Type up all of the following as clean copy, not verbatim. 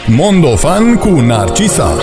Mondofan cu Narcisa.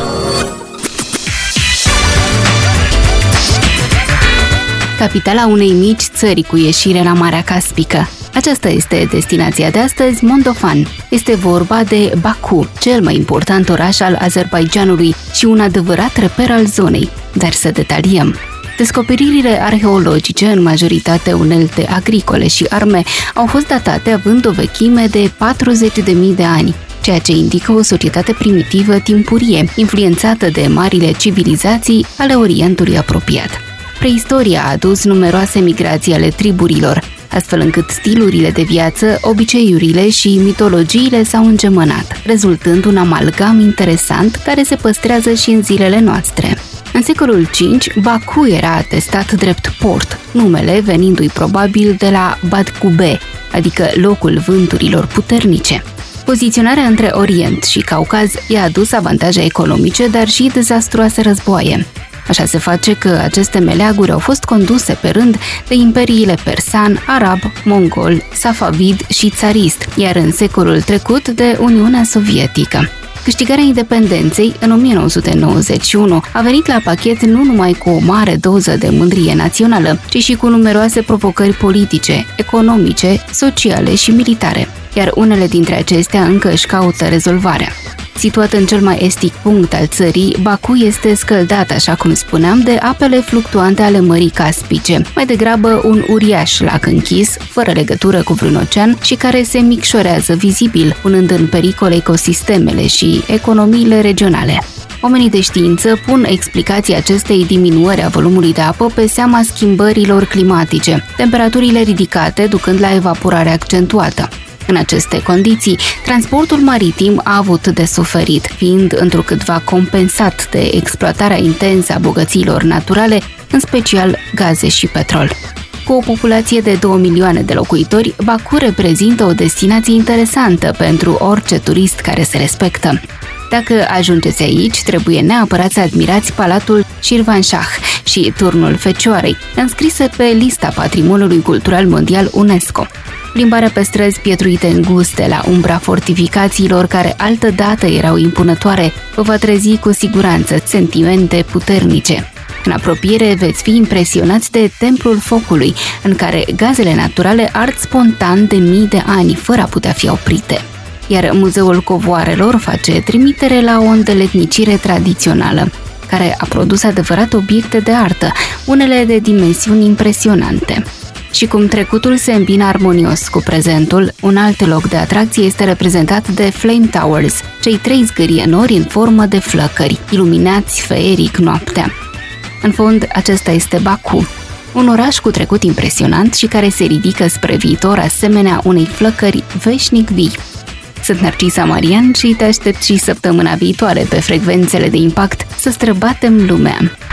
Capitala unei mici țări cu ieșire la Marea Caspică. Aceasta este destinația de astăzi, Mondofan. Este vorba de Baku, cel mai important oraș al Azerbaidjanului și un adevărat reper al zonei. Dar să detaliem. Descoperirile arheologice, în majoritate unelte agricole și arme, au fost datate având o vechime de 40.000 de ani, ceea ce indică o societate primitivă timpurie, influențată de marile civilizații ale Orientului apropiat. Preistoria a adus numeroase migrații ale triburilor, astfel încât stilurile de viață, obiceiurile și mitologiile s-au îngemănat, rezultând un amalgam interesant care se păstrează și în zilele noastre. În secolul V, Baku era atestat drept port, numele venindu-i probabil de la Badkube, adică locul vânturilor puternice. Poziționarea între Orient și Caucaz i-a adus avantaje economice, dar și dezastruoase războaie. Așa se face că aceste meleaguri au fost conduse pe rând de imperiile persan, arab, mongol, safavid și țarist, iar în secolul trecut de Uniunea Sovietică. Câștigarea independenței în 1991 a venit la pachet nu numai cu o mare doză de mândrie națională, ci și cu numeroase provocări politice, economice, sociale și militare, iar unele dintre acestea încă își caută rezolvarea. Situat în cel mai estic punct al țării, Baku este scăldat, așa cum spuneam, de apele fluctuante ale Mării Caspice, mai degrabă un uriaș lac închis, fără legătură cu vreun ocean și care se micșorează vizibil, punând în pericol ecosistemele și economiile regionale. Oamenii de știință pun explicații acestei diminuări a volumului de apă pe seama schimbărilor climatice, temperaturile ridicate ducând la evaporare accentuată. În aceste condiții, transportul maritim a avut de suferit, fiind întrucâtva compensat de exploatarea intensă a bogățiilor naturale, în special gaze și petrol. Cu o populație de 2 milioane de locuitori, Baku reprezintă o destinație interesantă pentru orice turist care se respectă. Dacă ajungeți aici, trebuie neapărat să admirați Palatul Shirvanshah și Turnul Fecioarei, înscrise pe lista Patrimoniului Cultural Mondial UNESCO. Plimbarea pe străzi pietruite înguste la umbra fortificațiilor care altădată erau impunătoare vă va trezi cu siguranță sentimente puternice. În apropiere veți fi impresionați de Templul Focului, în care gazele naturale ard spontan de mii de ani, fără a putea fi oprite. Iar Muzeul Covoarelor face trimitere la o îndeletnicire tradițională, care a produs adevărat obiecte de artă, unele de dimensiuni impresionante. Și cum trecutul se îmbină armonios cu prezentul, un alt loc de atracție este reprezentat de Flame Towers, cei 3 zgârienori în formă de flăcări, iluminați feeric noaptea. În fond, acesta este Baku, un oraș cu trecut impresionant și care se ridică spre viitor asemenea unei flăcări veșnic vii. Sunt Narcisa Marian și te aștept și săptămâna viitoare pe frecvențele de impact să străbatem lumea.